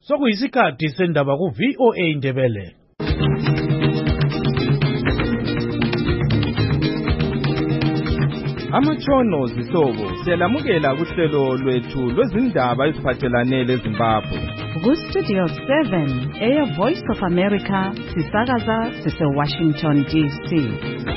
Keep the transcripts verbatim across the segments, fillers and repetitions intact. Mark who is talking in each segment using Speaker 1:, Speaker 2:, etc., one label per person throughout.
Speaker 1: Sokuyisikhathi sendaba ku V O A Ndebele.
Speaker 2: Amatshono zihlobo siyalamukela kuhlelo lwethu lwezindaba eziphathelane leZimbabwe.
Speaker 3: Ku Studio seven, Air Voice of America, sisakaza sise Washington D C.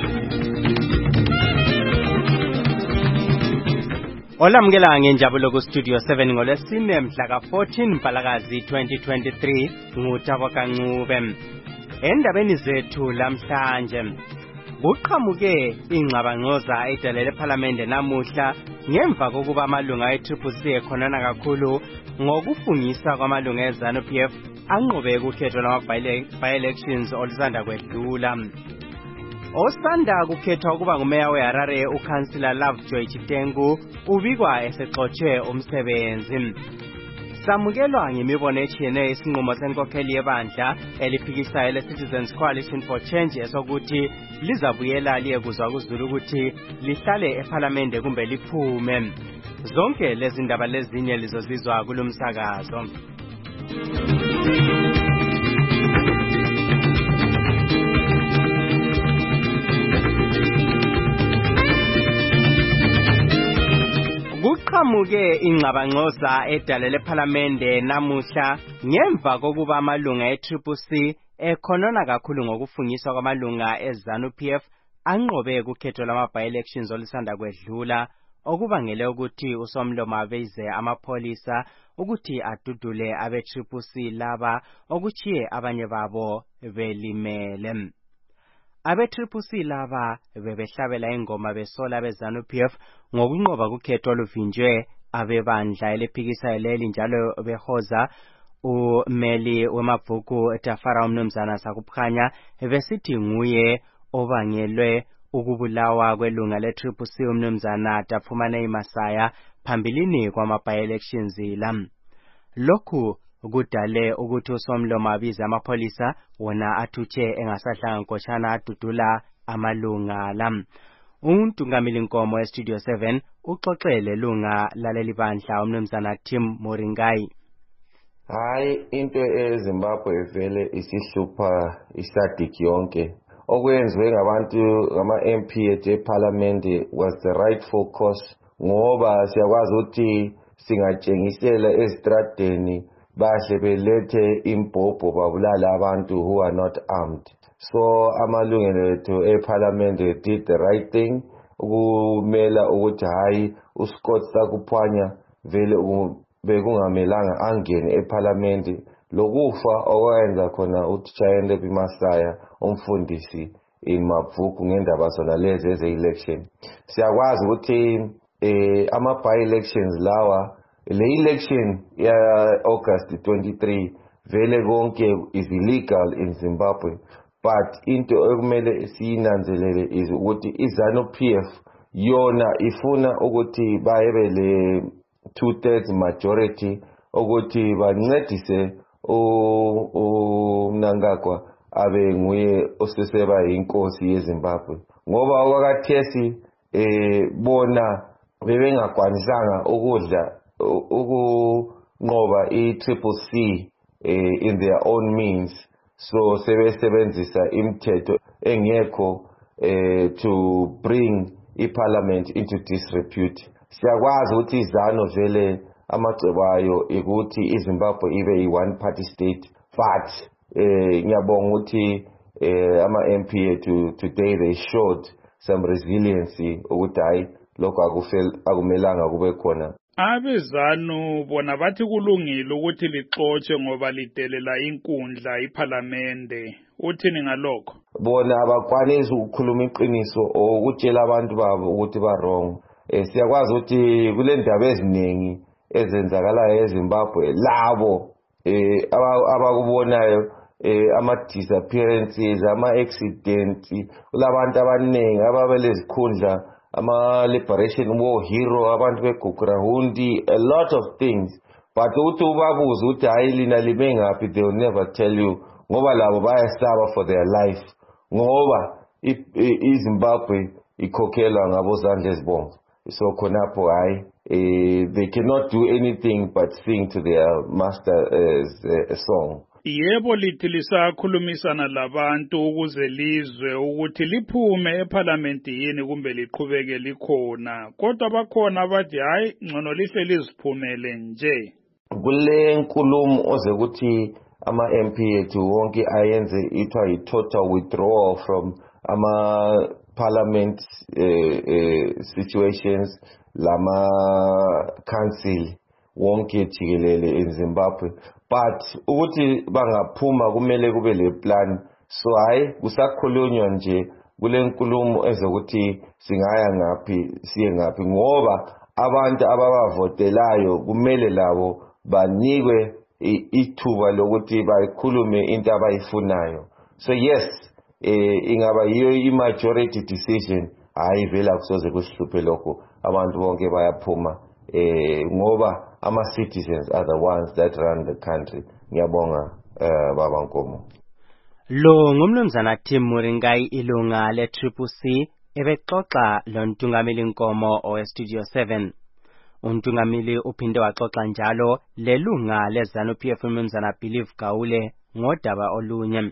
Speaker 4: Olamukela ngenjabulo ku Studio seven ngolesine mhla ka fourteen Mpalakazi twenty twenty-three ngutabo kancube. Endabeni zethu lamhlanje kuqhamuke ingxabangxoza edalele eParliament namuhla ngemva kokuba amalunga e-Triple C ekhonana kakhulu ngokufungisa kwamalunga eZANU P F anqobe ukukhetho lwama-by-elections olusanda kwedlula. Osanda kukhethwa ukuba ngumeya weHarare uCouncillor Lovejoy Chitengu ubikwa esexotshe umsebenzi. Samukelwa ngemibono etshiyeneyo isinqumo senkokheli yebandla eliphikisayo le-Citizens Coalition for Change esokuthi lizabuyela liyekuzwa kuZulu ukuthi lihlale eParliament kumbe liphume. Zonke lezi ndaba lezinye lizozizwa kulomsakazo. Kuqhamuke ingxabangxoza edalele eParliament namuhla ngemva kokuba amalunga e-Triple C ekhonona kakhulu ngokufungiswa kwamalunga eZANU P F anqobe ukukhetho lwama-by-elections olusanda kwedlula okubangele ukuthi uSomlomo abeze amapholisa ukuthi adudule abe-Triple C laba okuchiye abanye babo belimele. Abe-Triple C laba bebehlabela ingoma besola beZANU P F ngokunqoba ukukhetho oluvinjwe abebandla eliphikisayo leli njalo behoza umeli wemabhuku Tafara uMnumzana Sakukhanya besithi nguye obangelwe ukubulawa kwelunga le-Triple C uMnumzana Tafumane Masaya phambilini kwama-by-elections la. Lokhu kudale ukuthi uSomlomo abize amapholisa wona athutshe engasahlanga nkoshana adudula amalunga la. Untungamili Nkomo eStudio seven uxoxele lunga laleli bandla uMnumzana Tim Moringai.
Speaker 5: Hayi into eZimbabwe vele isihlupha iSADC yonke. Okwenziwe ngabantu ngama-M P eParliament was the rightful course ngoba siyakwazi ukuthi singatshengisela ezitradeni bahle belethe impopho babulala abantu who are not armed. So amalungelo ethu eParliament did the right thing ukumela ukuthi hayi uScott Sakukhanya vele bekungamelanga angene eParliament lokufa okwenza khona uTshayende Masaya umfundisi in mabhuku ngendaba zona lezi eze-election. Siyakwazi ukuthi eh ama by-elections lawa le election ya August twenty-three vele konke is illegal in Zimbabwe, but into ekumele siyinanzelele is ukuthi iZANU P F yona ifuna ukuthi bayebe le two thirds majority ukuthi bancedise uMnangagwa abe nguye oseseba inkosi yeZimbabwe ngoba okwakathesi eh bona bebengakwanisanga ukudla ukunqoba i-Triple C eh, in their own means, so sebesebenzisa imithetho engekho eh, to bring iParliament into disrepute. Siyakwazi ukuthi iZANU vele amacebo ayo ukuthi iZimbabwe ibe i-one party state, but eh, ngiyabonga ukuthi eh, ama-M P ethu today they showed some resiliency ukuthi hayi lokho akumelanga kube khona.
Speaker 6: AbeZANU bona bathi kulungile ukuthi lixotshe ngoba lidelela inkundla iParliamente. Uthini ngalokho?
Speaker 5: Bona abakwanisi ukukhuluma iqiniso okutshela abantu babo ukuthi ba wrong. Eh siyakwazi ukuthi kule ndaba eziningi ezenzakalayo eZimbabwe labo eh abakubonayo eh ama disappearances, ama accidents, kulabantu abaningi ababelezikhundla ama-liberation war hero, abantu beGugrahundi, a lot of things. But uthi ubabuza ukuthi hayi lina lime ngaphi, they will never tell you ngoba labo bayasaba for their life ngoba iZimbabwe ikhokhelwa ngabo zandla ezibomvu. So khonapho hayi uh, they cannot do anything but sing to their master's uh, song.
Speaker 6: Yebo lithi lisakhulumisana labantu ukuze lizwe ukuthi liphume eParliament yini kumbe liqhubeke likhona kodwa bakhona abathi hayi ngcono lihle liziphumele nje.
Speaker 5: Kule nkulumo oze ukuthi ama M P ethu wonke ayenze ithiwa i-total withdrawal from ama parliament uh, uh, situations lama council wonke jikelele in Zimbabwe, but ukuthi bangaphuma kumele kube le plan. So hayi kusakhulunywa nje kule nkulumo ezokuthi singaya ngaphi siye ngaphi ngoba abantu ababavotelayo kumele labo banikwe ithuba lokuthi bayikhulume into abayifunayo. So yes, eh ingaba yiyo i-majority decision hayi vela kusoze kusihluphe lokho abantu bonke bayaphuma eh ngoba ama citizens are the ones that run the country. Ngiyabonga eh baba Nkomo.
Speaker 4: Lo ngumnumzana Tim Muringai ilunga le Triple C ebexoxa lo Ntungamili Nkomo o Studio seven. Untungamili uphinde waxoxa njalo lelunga le ZANU-P F umnumzana Believe Gaule ngodaba olunye.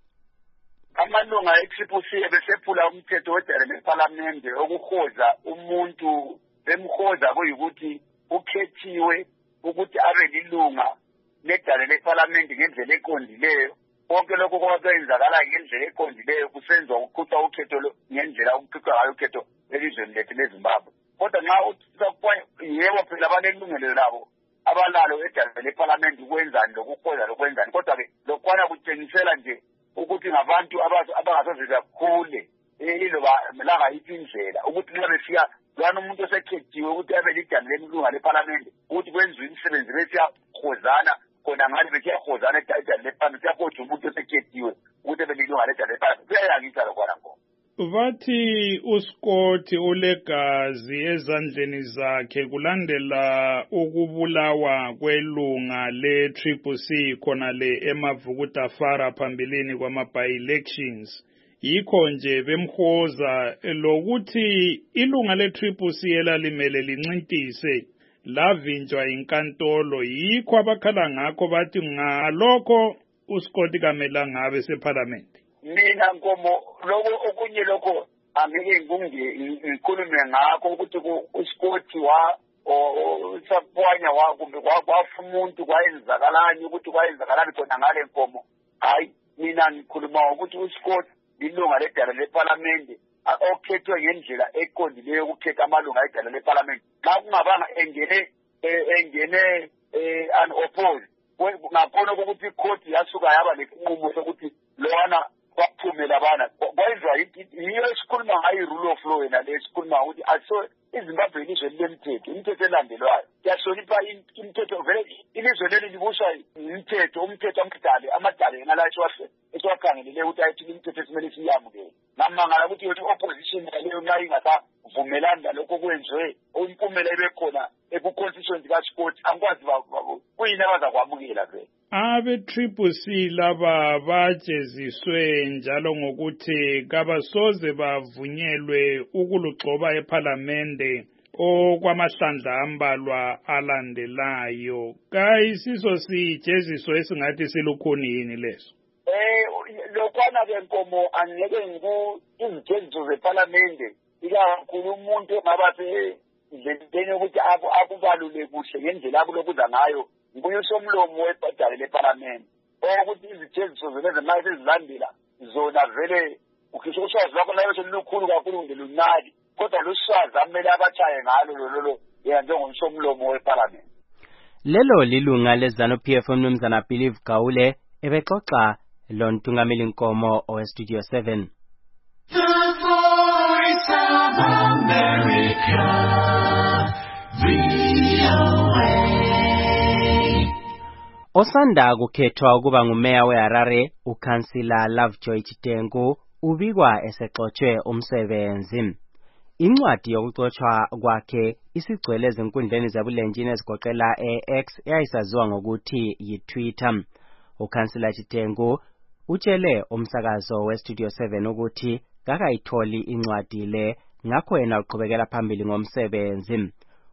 Speaker 7: Amalunga e-Triple C ebesephula umthetho wedale leParliament okuhoza umuntu bemhoza kuyikuthi ukhethiwe ukuthi abe lilunga ledale leParliament ngendlela eqondileyo. Konke lokho kwenzakala ngendlela eqondileyo kusenzwa ukuqhutha ukhetho ngendlela ukuqhutha ngayo ukhetho elizweni lethu leZimbabwe. Kodwa nxa uthi yebo phela banelungelo labo abalalo edale leParliament ukwenzani lokuhoza lokwenzani kodwa ke lokwana kutshengisela nje ukuthi ngabantu abangasoze bakhule iloba langa ipindlela ukuthi nxa befika lwana umuntu osekhethiwe ukuthi abe lidale lelunga leParliament ukuthi kwenziwe imisebenzi besiyahozana khona ngani besiyahozana edale leParliament siyahoja umuntu osekhethiwe ukuthi abe lilunga ledale leParliament kuyayangisa lokwana ngoko.
Speaker 6: Vathi uScott ulegazi ezandleni zakhe kulandela ukubulawa kwelunga le Triple C khona le eMavukuta Fara phambilini kwama by-elections. Yikho nje bemhoza lokuthi ilunga le Triple C elalimele lincintise lavinjwa inkantolo yikho abakhala ngakho bathi ngalokho uScott kamela ngabe seParliament.
Speaker 7: Mina Nkomo lokho okunye lokho angeke ngikhulume ngakho ukuthi uScott wa usapwanya wa kumbe kwafa umuntu kwayenzakalani ukuthi kwayenzakalani khona ngale Nkomo. Hayi mina ngikhuluma ukuthi uScott ilunga ledale leParliament okhethwe ngendlela eqondileyo ukukhetha amalunga edale leParliament. Xa kungabanga engene engene unopposed ngakho ukuthi icourt yasuka yaba lesinqumo sokuthi lona kwaphumela bana kwenzwa yiyo esikhuluma ngayo rule of law yena lesikhuluma ukuthi aso iZimbabwe ilizwe lemthetho imithetho elandelwayo yahlonipha imithetho vele ilizwe leli libuswa imithetho umthetho amdale amadale yena la esiwahle esiwakhangelele ukuthi ayithi imithetho esimele siyamukele namangala ukuthi yothi opposition leyo nxa ingasavumelani lalokho kwenziwe impumela ebekhona eku-constituency kaScott angikwazi kuyini abazakwamukela vele.
Speaker 6: Abe Triple C laba bajeziswe njalo ngokuthi kabasoze bavunyelwe ukulugcoba eParliament okwamahlandla ambalwa alandelayo. Kayisiso sijeziso esingathi silukhuni yini leso?
Speaker 7: Eh lokwana ke Nkomo angeke ngiku izijeziso zeParliament ikakhulu umuntu ngabe ndleleni ukuthi akubalule kuhle ngendlela akulokuza ngayo nguye somlomo webhadale leParliament ukuthi izijeziso zeleze manje ezilandela zona vele ukhisho uswazi lakho nayo selikhulu kakhulu ngelunali kodwa luswazi amele abachaye ngalo lolo yena njengomsomlomo weParliament.
Speaker 4: Lelo lilunga le ZANU-P F umnumzana Believe Gaule ebexoxa lo Ntungamili Nkomo o Studio seven.
Speaker 8: The Voice of America, V O A.
Speaker 4: Osanda kukhethwa ukuba ngumeya weHarare uKhansila Lovejoy Chitengu ubikwa esexotshe umsebenzi. Incwadi yokuxotshwa kwakhe isigcwele ezinkundleni zabulenjini ezigoqela e-X eyayisaziwa ngokuthi yiTwitter. uKhansila Chitengu utshele umsakazo weStudio seven ukuthi kakayitholi incwadi le ngakho yena uqhubekela phambili ngomsebenzi.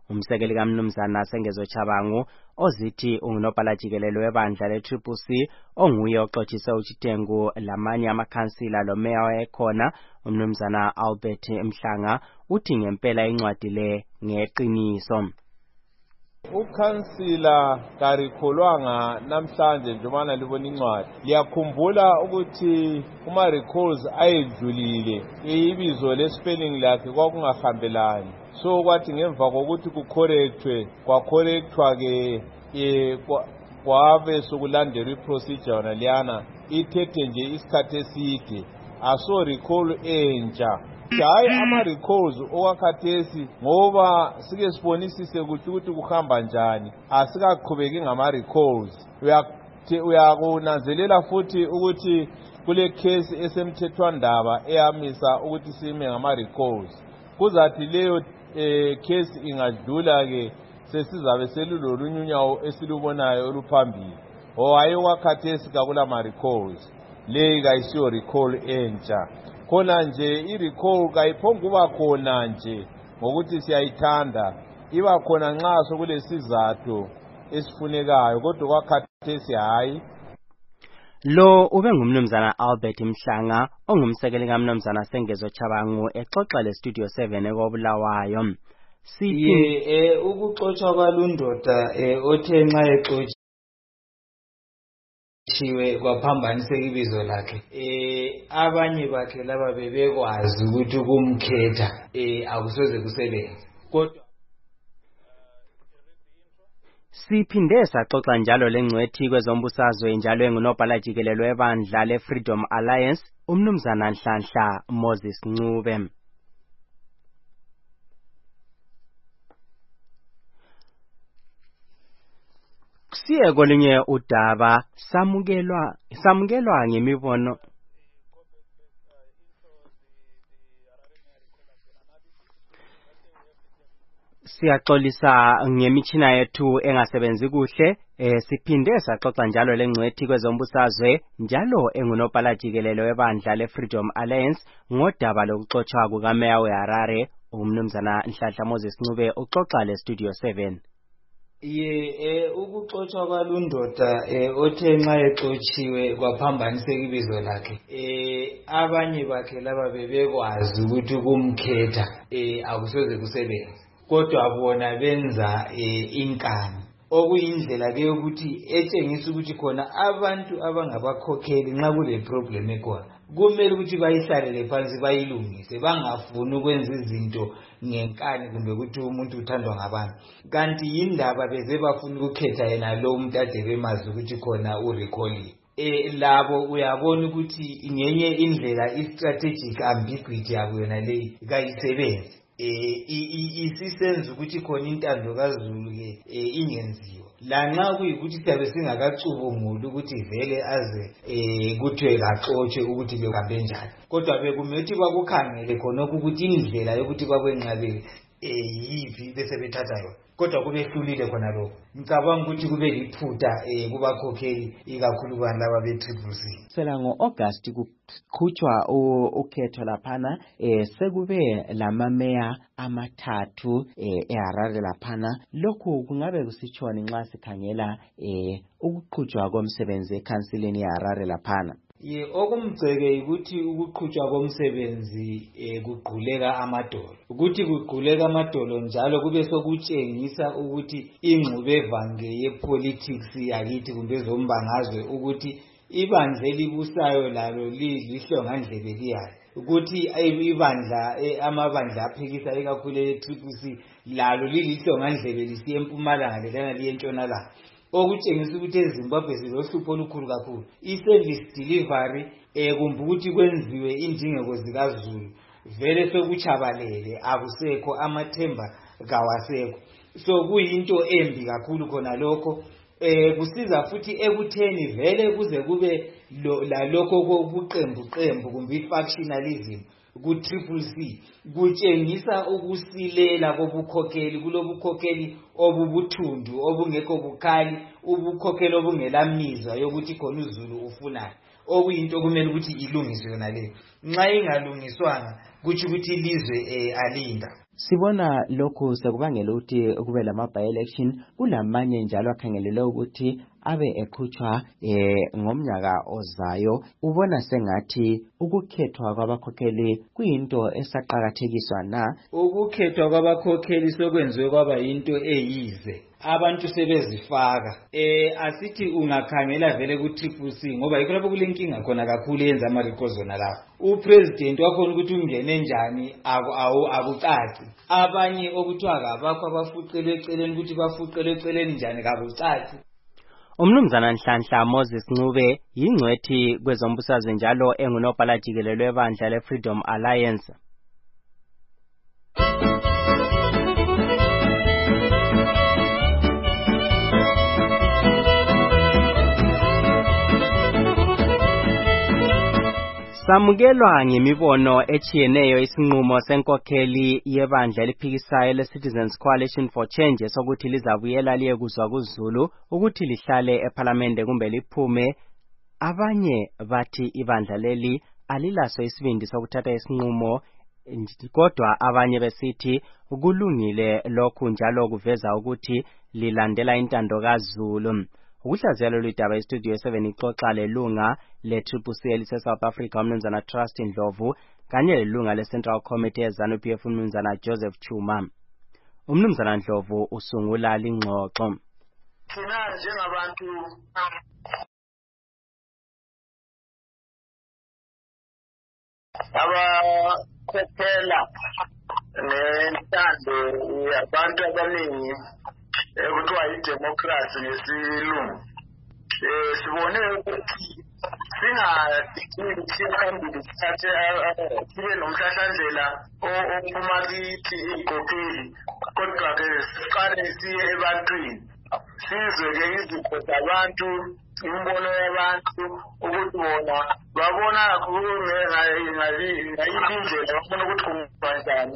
Speaker 4: Umsekeli kaMnumzana Sengezo Chabangu ozithi ungunobhala jikelele webandla le-Triple C onguye oxoxise uTshitengu lamanye amakhansila lo meya ekhona uMnumzana Albert Mhlanga uthi ngempela incwadi le ngeqiniso.
Speaker 2: Ukhansila karikholwanga namhlanje njomana libona incwadi. Liyakhumbula ukuthi uma recalls ayedlulile ibizo le-spelling lakhe kwakungahambelani. So kwathi ngemva kokuthi kucorrectwe kwacorrectwa ke e kwabe sokulandela iprocedure yona liyana ithethe nje isikhathi eside aso recall entsha. Hayi ama recalls okwakhathesi ngoba sike sibonisise ukuthi ukuthi kuhamba njani asikaqhubeki ngama recalls. Uyakunanzelela futhi ukuthi kule case esemthethwandaba eyamisa ukuthi sime ngama recalls. Kuzathi leyo case ingadlula ke sesizabe selulolunyunyawo esilubonayo oluphambili. Owaye wakhathesi kakula ma recalls. Le kayisiyo recall entsha. Khona nje i-recall kayiphonguba khona nje ngokuthi siyayithanda iba khona nxa sokulesizathu esifunekayo kodwa kwakhathesi hayi.
Speaker 4: Lo ube ngumnumzana Albert Mhlanga ongumsekeli kaMnumzana Sengezo Chabangu exoxa le Studio seven ekobulawayo.
Speaker 9: Siye eh ukuxoxa kwalundoda eh othe nxa exoxa chiwe kwaphambaniseka ibizo lakhe eh abanye bakhe laba bebekwazi ukuthi kumkhetha eh akusoze kusebenze kodwa
Speaker 4: siphinde saxoxa njalo lengcwethi kwezombusazwe njalo engunobhala jikelele webandla le-Freedom Alliance uMnumzana Nhlanhla Moses Ncube. Siye kolinye udaba samukelwa samukelwa ngemibono siyaxolisa ngemitshina yethu engasebenzi kuhle eh siphinde saxoxa njalo lengcwethi kwezombusazwe njalo engunobhala jikelele webandla le-Freedom Alliance ngodaba lokuxoxwa kukameya weHarare uMnumzana Nhlanhla Moses Ncube uxoxa le Studio seven.
Speaker 9: Ye eh ukuxoxwa kwalundoda eh othe nxa exoxiwe kwaphambaniseka ibizo lakhe eh abanye bakhe laba bebekwazi ukuthi kumkhetha eh akusoze kusebenze kodwa bona benza eh inkani okuyindlela ke yokuthi etshengisa ukuthi khona abantu abangabakhokheli nxa kule problem ekhona kumele ukuthi bayihlalele phansi bayilungise bangafuni ukwenza izinto ngenkani kumbe ukuthi umuntu uthandwa ngabantu kanti yindaba beze bafuna ukukhetha yena lo umuntu ade bemazi ukuthi khona urecall eh labo uyabona ukuthi ngenye indlela i-strategic ambiguity yabo yona leyi kayisebenzi eh isisenza ukuthi khona intando kaZulu ke ingenziwa lanxa kuyikuthi siyabe singakacubungula ukuthi vele aze eh kuthiwe kaxotshe ukuthi behambe njani kodwa bekumethi bakukhangele khona ukuthi indlela yokuthi bakwenqabele eh yipi bese bethatha yona kodwa kubehlulile khona lokho ngicabanga ukuthi kube liphutha eh kubakhokheli ikakhulu laba be-Triple C.
Speaker 4: Sela ngo-August kukhutshwa ukhetho laphana eh sekube lamameya amathathu eh eHarare laphana lokhu kungabe kusitshoni nxa sikhangela eh ukuqhutshwa komsebenzi ekhansileni yeHarare laphana.
Speaker 9: Ye okumgceke ukuthi ukuqhutshwa komsebenzi eh kuqhuleka amadolo ukuthi kuqhuleka amadolo njalo kube sokutshengisa ukuthi ingxube evange yepolitics yakithi kumbe zombangazwe ukuthi ibandla elibusayo lalo lihlongandlebe liyayo ukuthi ibandla amabandla aphikisa ekakhulu e-Triple C lalo lilihlongandlebe lisiye empumalanga lelana liye entshonalanga okutshengisa ukuthi eZimbabwe silohlupho olukhulu kakhulu i-service delivery eh kumbe ukuthi kwenziwe indingeko zikaZulu vele sokuchabalele akusekho amathemba kawasekho so kuyinto embi kakhulu khona lokho eh kusiza futhi ekutheni vele kuze kube lalokho kobuqembu qembu kumbe ifactionalism ku-Triple C kutshengisa ukusilela kobukhokheli kulobukhokheli obubuthundu obungekho bukhali ubukhokheli obungelamizwa yokuthi khona uZulu ufunayo okuyinto kumele ukuthi ilungiswe yona leyo nxa ingalungiswanga kuthi ukuthi ilizwe eh alinda
Speaker 4: Sibona lokhu sekubangela ukuthi kube lama by-election kulamanye njalo akhangelele ukuthi abe eqhutshwa eh ngomnyaka ozayo. Ubona sengathi ukukhethwa kwabakhokheli kuyinto esaqhakathekiswa na?
Speaker 9: Ukukhethwa kwabakhokheli sokwenziwe kwaba yinto eyize. Abantu sebezifaka eh asithi ungakhangela vele ku Triple C ngoba yikho lapho kulenkinga khona kakhulu yenza ama records zona lapha. Upresident wakhona ukuthi ungene njani akucaci. Abanye okuthiwa kabakho abafuqelwe eceleni ukuthi bafuqelwe eceleni njani kabucaci.
Speaker 4: Umnumzana Nhlanhla Moses Ncube yingcwethi kwezombusazwe njalo engunobhala jikelele webandla le Freedom Alliance. Samukelwa ngemibono echiyeneyo isinqumo senkokheli yebandla eliphikisayo le Citizens Coalition for Change sokuthi lizabuyela liyekuzwa kuZulu ukuthi lihlale eParliament kumbe liphume. Abanye bathi ibandla leli alilaso isibindi sokuthatha isinqumo, kodwa abanye besithi kulungile lokhu njalo kuveza ukuthi lilandela intando kaZulu. Ukuhlaziyalo lwidaba estudio seven ixoxa lelunga le Triple C elise South Africa umnumzana Trust Ndlovu kanye lelunga le Central Committee eZANU P F umnumzana Joseph Chuma. Umnumzana Ndlovu usungula lingxoxo.
Speaker 7: Thina njengabantu abakhokhela nentando yabantu abaningi ekuthiwa idemocracy ngesilungu. Eh sibone ukuthi singadikili phambili sithathe sibe nomhlahlandlela ophuma kithi igopheli, kodwa ke siqale siye ebantwini sizwe ke izipho zabantu, imbono yabantu ukuthi bona babona kakhulu ngayindlela bafuna ukuthi kunjani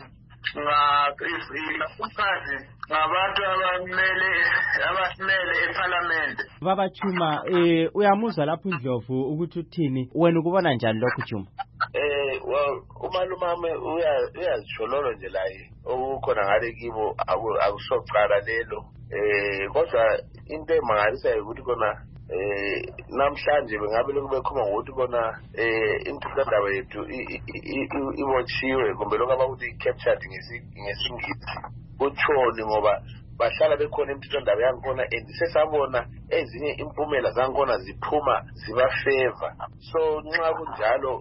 Speaker 7: ngaphakathi ngabantu abamele abasimele eParliament.
Speaker 4: Baba Chuma, eh uyamuzwa lapho Ndlovu ukuthi uthini, wena ukubona njani lokho Chuma?
Speaker 5: Eh well umalumame uyazijololo nje la okukhona ngale kibo akusoqala lelo. Eh kodwa into emangalisa ukuthi kona eh namhlanje bengabe lokube khoma ngokuthi kona eh intandaba yethu iwatchiwe kumbe lokho abakuthi captured ngesingisi kutshoni ngoba bahlala bekhona imithethondaba yakhona and sesabona ezinye impumela zakhona ziphuma ziba favor. So nxa kunjalo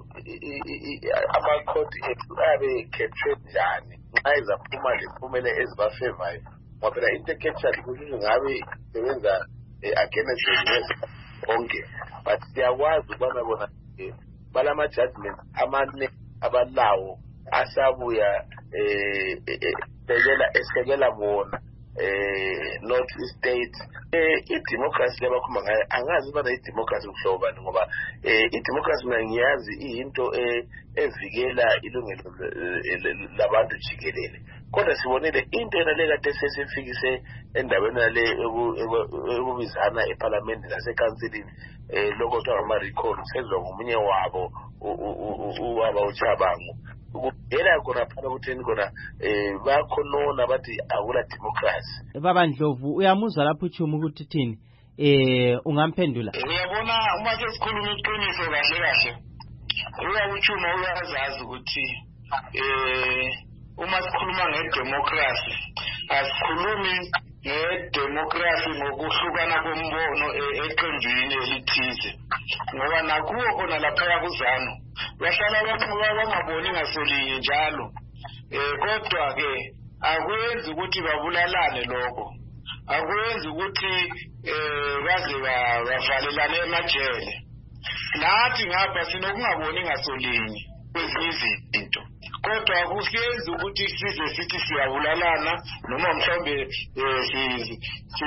Speaker 5: amakhodi ethu abe captured njani nxa izaphuma lempumela eziba favor ngoba phela into captured ukuthi ngabe sebenza against the onke, but siyakwazi ukubana bona balama judgment amane abalawo asabuya eh ekela esekela bona eh North State eh idemocracy lebakhuma ngayo angazi bana idemocracy kuhlobani ngoba eh idemocracy ngiyazi into evikela ilungelo labantu jikelele, kodwa sibonile into enale kade sesifikise endaweni yale ekubizana eParliament naseCouncilini eh lokho kuthiwa ama recall sezwa ngomunye wabo uwaba uChabangu ukubhela khona phela ukutheni khona eh bakhonona bathi akula democracy.
Speaker 4: Baba Ndlovu uyamuzwa lapho Chuma ukuthi uthini, eh ungamphendula?
Speaker 7: Uyabona uma sesikhuluma iqiniso kahle kahle uyakuchuma uyazazi ukuthi eh uma sikhuluma ngedemocracy asikhulumi ngedemocracy ngokuhlukana kwembono eqendini elithize, ngoba nakuwo khona lapha kuZANU bahlala abantu bangaboni ngasolinye njalo eh kodwa ke akuyenzi ukuthi babulalane lokho, akuyenzi ukuthi eh baze bavalelane emajele. Nathi ngapha sinokungaboni ngasolinye kwezinye izinto, kodwa akusiyenzi ukuthi size sithi siyabulalana noma mhlawumbe sizi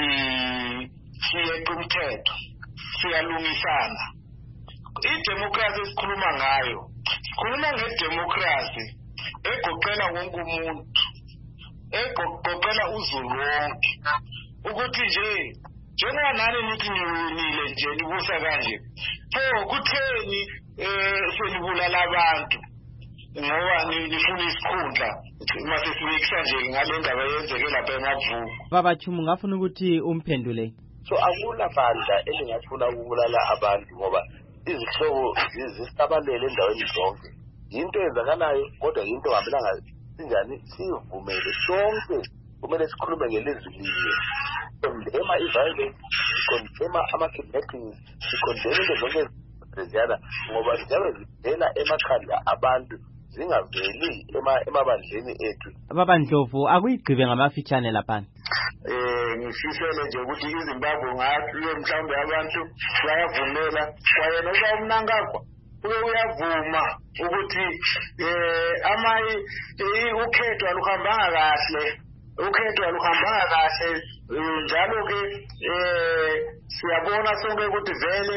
Speaker 7: siyeqa umthetho siyalungisana. Idemocracy esikhuluma ngayo sikhuluma ngedemocracy egoqela wonke umuntu, egoqela uZulu wonke, ukuthi nje njengoba nani nithi niwinile nje nibusa kanje pho kutheni eh selibulala abantu ngoba nifuna isikhundla mase sibikisa nje ngale ndaba yenzeke lapha eMavuku.
Speaker 4: Baba Chumu ngafuna ukuthi umphendule.
Speaker 5: So akula bandla elingafuna ukubulala abantu ngoba izihlobo zisisabalele endaweni zonke. Into ezakalayo kodwa into ngabelanga sinjani sivumele sonke kumele sikhulume ngelizwi linye. Condemn i-violence, condemn ama-kidnappings, condemn into zonke eziyana ngoba ziyabe zivela emakhanda abantu zingaveli emabandleni ethu.
Speaker 4: Baba Ndlovu akuyigqibe ngamafitshane lapha.
Speaker 7: Eh ngisisele nje ukuthi iZimbabwe ngathi mhlawumbe abantu bayavumela kwaye noba umnankakho uye uyavuma ukuthi eh amayi ukhetho aluhambanga kahle ukhetho aluhambanga kahle njalo ke eh siyabona sonke ukuthi vele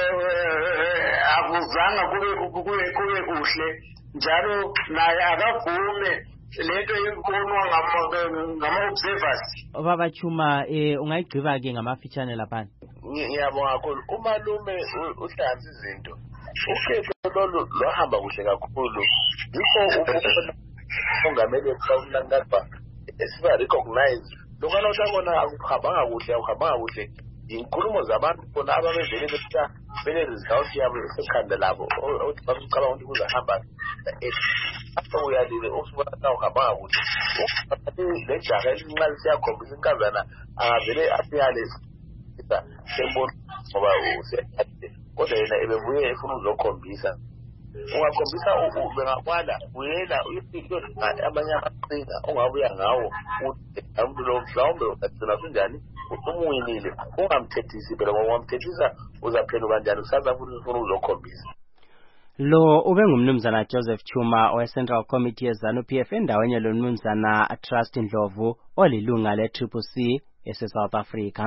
Speaker 7: akuzanga kube kube kube kuhle njalo naye akavume lento ibonwa ngama-observers.
Speaker 4: Baba Chuma eh ungayigqiba ke ngamafitshane lapha.
Speaker 5: Ngiyabonga kakhulu umalume uhlanza izinto ukhetho lolu lohamba kuhle kakhulu yikho umongameli wethu esiba recognize lokho utabona akuhambanga kuhle akuhambanga kuhle inkulumo zabantu bona ababevele betha bene result yabo esekhanda labo uthi bacabanga ukuthi kuzahamba after uyalile usubona uhambanga kuhle le jaha elincane siyakhombisa inkazana angavele asiyale sembona ngoba usiyakade kodwa yena ebebuye efuna uzokhombisa ungakhombisa ubengakwala uyela uyifike amanye amaqhinga ongabuya ngawo umuntu lo mhlawumbe ugcina kunjani umuyinile ungamthethisi phela ngoba ungamthethisa uzaphela kanjani usaza futhi ufuna uzokhombisa.
Speaker 4: Lo ube ngumnumzana Joseph Chuma owe Central Committee yeZANU-P F endaweni lo mnumzana Trust Ndlovu olilunga le C C C ese South Africa.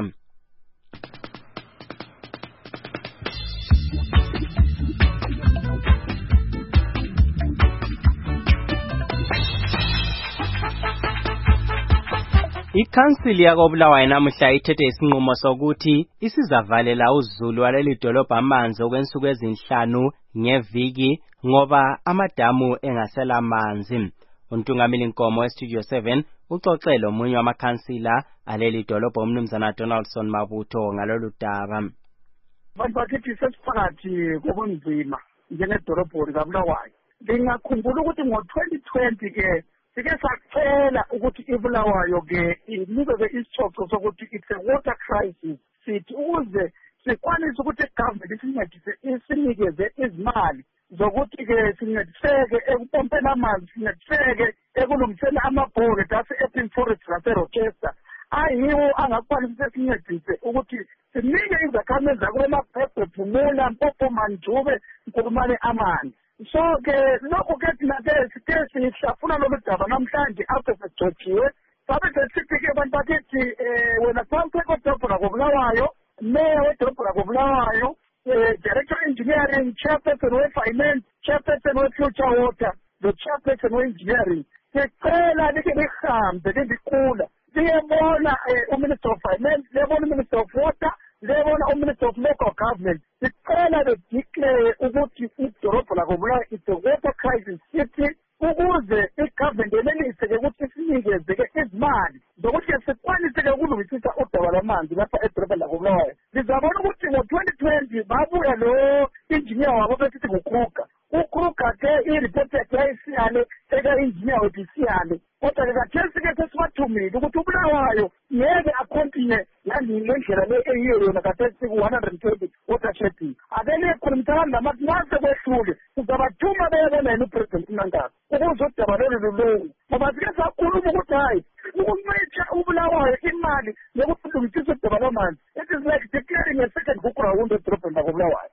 Speaker 4: Ikhansili yakobulawayo namuhla ithethe isinqumo sokuthi isizavalela uZulu waleli dolobha amanzi okwensuku ezinhlanu ngeviki ngoba amadamu engasela amanzi. Untungameli Nkomo weStudio seven uxoxele omunye wamakhansila aleli dolobha umnumzana Donaldson Mabutho ngalolu daba.
Speaker 10: Abantu bakithi sesiphakathi kobunzima njengedolobho likabulawayo. Ngingakhumbula ukuthi ngo twenty twenty ke sike sacela ukuthi ibulawayo ke inikwe isithoxo sokuthi it's a water crisis sithi ukuze sikwanise ukuthi igovernment isincedise isinikeze izimali zokuthi ke sincediseke ekupompeni amanzi sincediseke ekulungiseni amabhore dase Epping Forest lase Rochester ayiwo angakwanisa sincedise ukuthi sinike izakhamuzi zakule maphephe Phumula Mpopo Manjube Nkulumane amanzi. So ke lokho ke thina ke sike sihlafuna lo daba namhlanje apho sesijojiwe sabe sesithi ke abantu bakithi eh wena sonke kodwa ngobulawayo mayor wedolobha ngobulawayo director engineering chairperson we finance chairperson we future water the chairperson we engineering sicela nike lihambe lizikula liyebona uminister of finance liyebona uminister of water liyebona uminister of local government sicela declare ukuthi idolobha lakobulawayo it's a water crisis city ukuze igovernment yenelise ke ukuthi sinikeze ke izimali zokuthi sikwanise ke ukulungisisa udaba lwamanzi lapha edolobha lakobulawayo. Sizabona ukuthi ngo twenty twenty babuya lo engineer wabo bethi ngukruka ukruka ke ireport yakhe isiyale eka engineer wethu isiyale kodwa ke kathesi ke sesibathumile ukuthi ubulawayo yeke acontinue ngendlela le eyiyo yona kathesi ku one hundred twenty water shedding akele khulumthana namatnase kwehlule uzabathuma beyabona yena upresident uNankaba ukuze udaba lolu lulungu ngoba sike sakhuluma ukuthi hayi ukumetsha ubulawayo imali yokulungisisa udaba lwamanzi it is like declaring a second ground edolobheni lakobulawayo.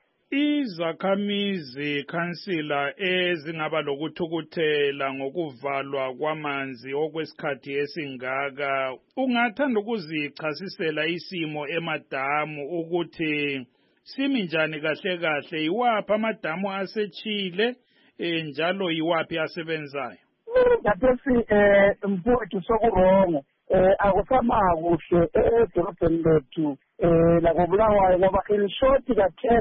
Speaker 6: Izakhamizi khansila ezingaba lokuthukuthela ngokuvalwa kwamanzi okwesikhathi esingaka ungathanda ukuzichasisela isimo emadamu ukuthi simi njani kahle kahle iwaphi amadamu asechile njalo iwaphi asebenzayo.
Speaker 10: Ngathi eh mfowethu sokurongo eh akusamakuhle edolobheni lethu eh lakobulawayo ngoba in short kathesi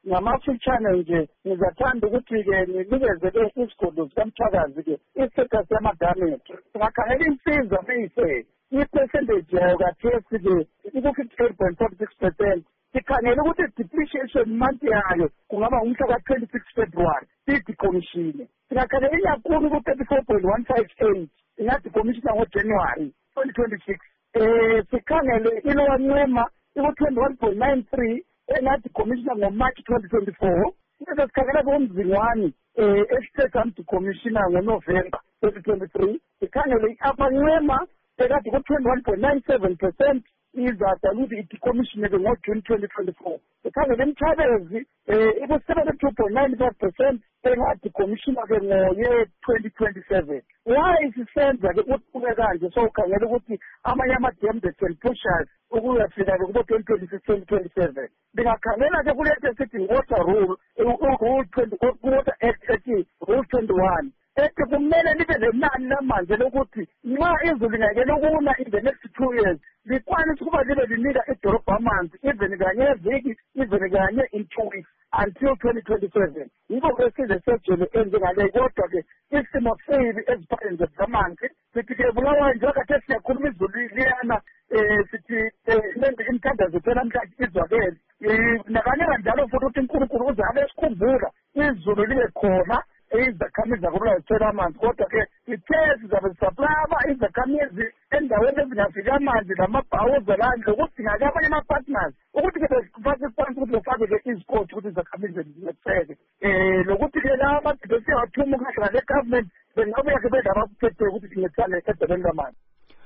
Speaker 10: ngamafitshane nje ngizathanda ukuthi-ke nginikeze-ke isigodo sikamthakazi-ke i-status yamadametri. Singakhangela insiza meyise i-percentage yayo kathesi-ke iku-fifty-eight point four six percent. Sikhangela ukuthi i-depreciation month yayo kungaba umhla ka-twenty-six February i-decommission. Singakhangela iyakhulu ku-thirty-four point one five eight inga-decommissiona ngoJanuary twenty twenty-six. Eh sikhangele ilowancema iku-twenty-one point nine three enga-decommissiona ngoMarch twenty twenty-four. Bese sikhangela umzingwani eh esithe am-decommissiona ngoNovember twenty twenty-three. Sikhangele i-abancema ekade ku-twenty-one point nine seven percent izadala ukuthi i-decommissioneke ngoJune twenty twenty-four. Sikhangele imthabezi eh iku-seventy-two point nine five percent enga-decommissiona-ke ngoye twenty twenty-seven. Why sisenza-ke ukuqhubeka kanje so ukhangela ukuthi amanye ama-dams and pushers ukuyafika-ke kubo twenty twenty-six twenty twenty-seven. Ndingakhangela-ke kulento esithi water rule rule twenty water act ethi rule twenty-one ethi kumele libe lenani lamanje lokuthi nxa izulu ngeke lokuna in the next two years likwanisa ukuba libe linika idolobha amanzi even kanye eviki even kanye in two weeks until twenty twenty-seven. Yikho-ke size sejele enjengaleyo kodwa-ke isimo sebi eziphaleni zamanzi sithi-ke Bulawayo njengoba siyakhuluma izulu liyana um sithi imithandazo phela namhlanje izwakele nakanye kanjalo futhi ukuthi uNkulunkulu uzabe esikhumbula izulu libe khona izakhamizi zakubulawayo zithola amanzi kodwa-ke ithe sizabe sisaplaya izakhamizi endaweni ezingafika amanzi namabhawuza landle ukuthi ngake abanye ama-partners ukuthi-ke befake phansi ukuthi befake-ke izikoti ukuthi izakhamizi ziseke um nokuthi-ke lawa amadoda esiyawathuma ukahlala le-government bengabuya-ke bedabakuphethe ukuthi sincedisane edabeni lamanzi.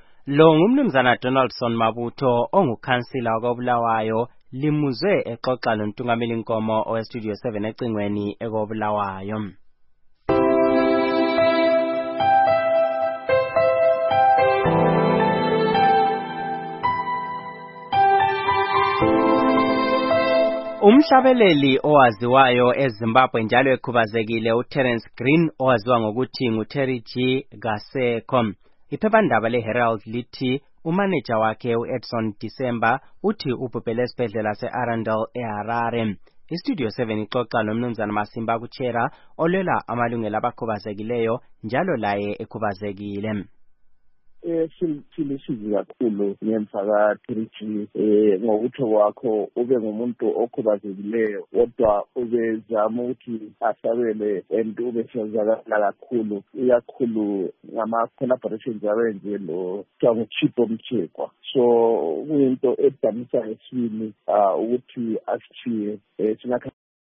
Speaker 4: Lo ngumnumzana Donaldson Mabutho ongukhansila wakwaBulawayo limuzwe exoxa noNtungameli Nkomo owestudio seven ecingweni ekwaBulawayo. Umhlabeleli owaziwayo eZimbabwe njalo ekhubazekile uTerence Green owaziwa ngokuthi nguTerry G Gaseko. Iphephandaba leHerald lithi umanager wakhe uEdson December uthi ubhubhele esibhedlela se-Arundel eHarare. Istudio seven ixoxa nomnumzana Masimba Kuchera olwela amalungelo abakhubazekileyo njalo laye ekhubazekile.
Speaker 11: Eh silisizi kakhulu ngemfaka three G eh ngokuthi kwakho ube ngumuntu okhubazekileyo kodwa ubezama ukuthi asabele and ube sezakala kakhulu ikakhulu ngama collaborations abenze lo kuthiwa Chipo Mchekwa. So kuyinto edamisa esini ukuthi asithiye sinakha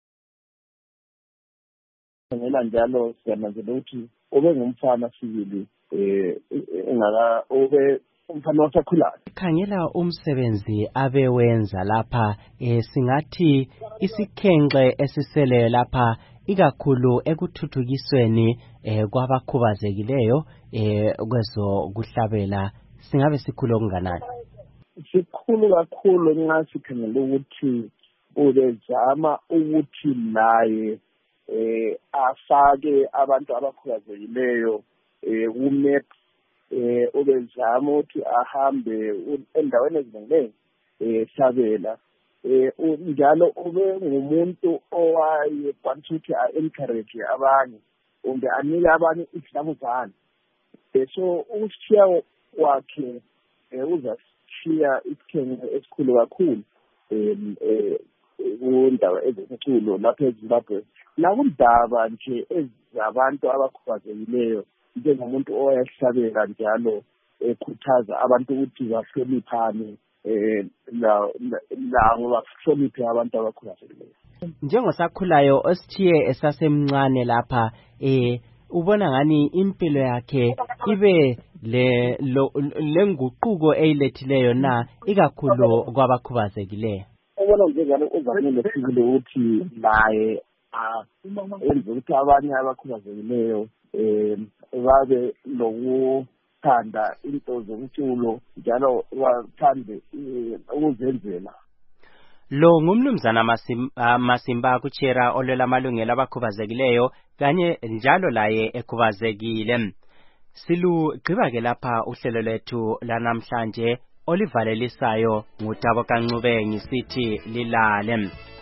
Speaker 11: ngela njalo siyananzela ukuthi ube ngumfana sibili eh engaka ube umfana wasakhulayo.
Speaker 4: Khangela umsebenzi abewenza lapha eh singathi isikhenxe esisele lapha ikakhulu ekuthuthukisweni eh kwabakhubazekileyo eh kwezo kuhlabela singabe sikhulu okunganani?
Speaker 11: Sikhulu kakhulu ngasikhangela ukuthi ubezama ukuthi naye eh afake abantu abakhubazekileyo eh umap eh ubezama ukuthi ahambe endaweni eziningi eh sabela eh njalo ube ngumuntu owaye kwanti ukuthi a encourage abanye umbe anika abanye isidlamuzana. So ushiya wakhe uzashiya isikhenxe esikhulu kakhulu em kundawo ezinkulu lapha eZimbabwe nakundaba nje ezabantu abakhubazekileyo njengomuntu oyahlabela njalo ekhuthaza abantu ukuthi bahloniphane eh la la bahloniphe abantu abakhubazekileyo.
Speaker 4: Njengosakhulayo osithiye esasemncane lapha eh ubona ngani impilo yakhe ibe le lenguquko eyilethileyo na ikakhulu kwabakhubazekileyo.
Speaker 11: Ubona njengalo uzamile sibile ukuthi naye ah enze ukuthi abanye abakhubazekileyo eh babe lokuthanda into zomculo njalo bathande ukuzenzela.
Speaker 4: Lo ngumnumzana Masimba Masimba Kuchera olwela amalungelo abakhubazekileyo kanye njalo laye ekhubazekile. Silu gqiba ke lapha uhlelo lwethu lanamhlanje olivalelisayo ngutabo kaNcube ngisithi lilale.